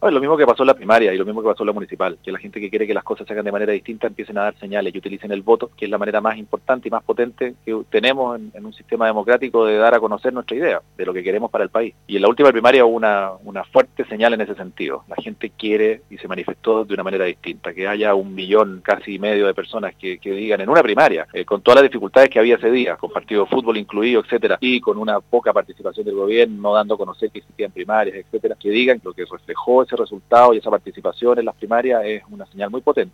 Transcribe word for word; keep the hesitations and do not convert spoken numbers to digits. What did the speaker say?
A ver, lo mismo que pasó en la primaria y lo mismo que pasó en la municipal, que la gente que quiere que las cosas se hagan de manera distinta empiecen a dar señales y utilicen el voto, que es la manera más importante y más potente que tenemos en, en un sistema democrático de dar a conocer nuestra idea, de lo que queremos para el país. Y en la última primaria hubo una, una fuerte señal en ese sentido. La gente quiere y se manifestó de una manera distinta, que haya un millón casi y medio de personas que, que digan en una primaria, eh, con todas las dificultades que había ese día, con partido de fútbol incluido, etcétera, y con una poca participación del gobierno, no dando a conocer que existían primarias, etcétera, que digan lo que reflejó ese resultado y esa participación en las primarias es una señal muy potente.